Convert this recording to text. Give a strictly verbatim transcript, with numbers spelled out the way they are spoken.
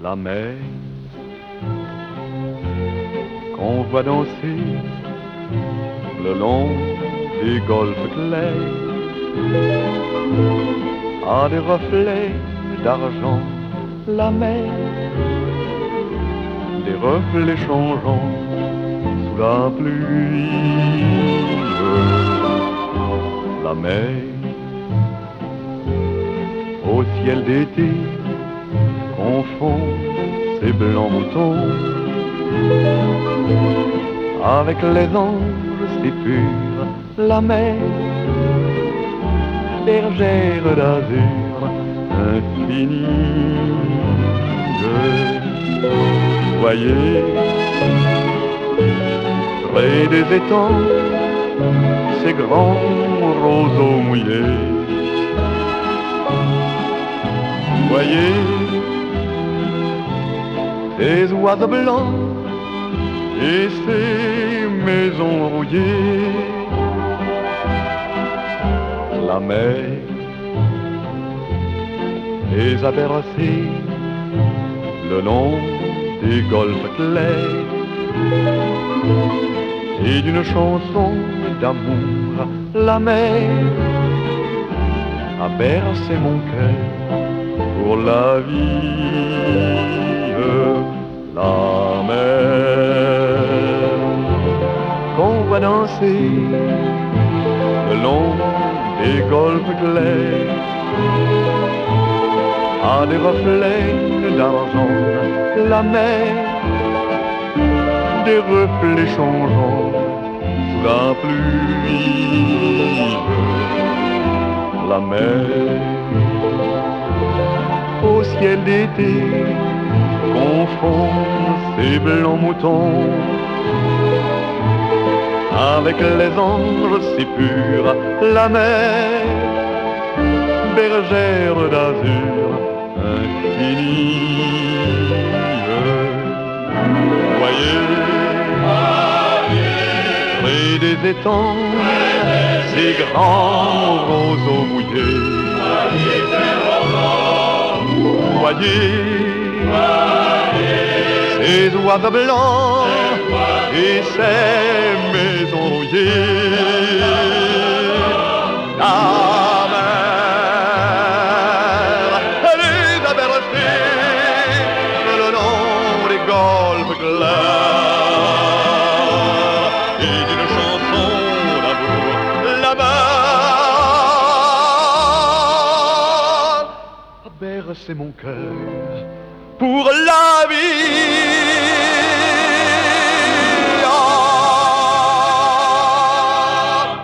la mer qu'on voit danser le long des golfes clairs a des reflets d'argent, la mer, des reflets changeants sous la pluie. La mer au ciel d'été confond ses blancs moutons avec les anges si purs. La mer, bergère d'azur infinie. Voyez, près des étangs, ces grands roseaux mouillés. Voyez, ces oiseaux blancs et ces maisons rouillées. La mer les a bercés le long des golfes clairs et d'une chanson d'amour. La mer a bercé mon cœur pour la vie. La mer qu'on voit danser le long des golfes clairs a des reflets d'argent. La mer, des reflets changeants sous la pluie. La mer au ciel d'été confond ses blancs moutons avec les anges si purs. La mer, bergère d'azur infinie. Voyez, près des étangs, ces grands roseaux mouillés. Voyez, ces oiseaux blancs et ces maisons rouillées. La mer, elle les a bercés le long des golfes clairs et d'une chanson d'amour. La mer a bercé mon cœur pour la vie.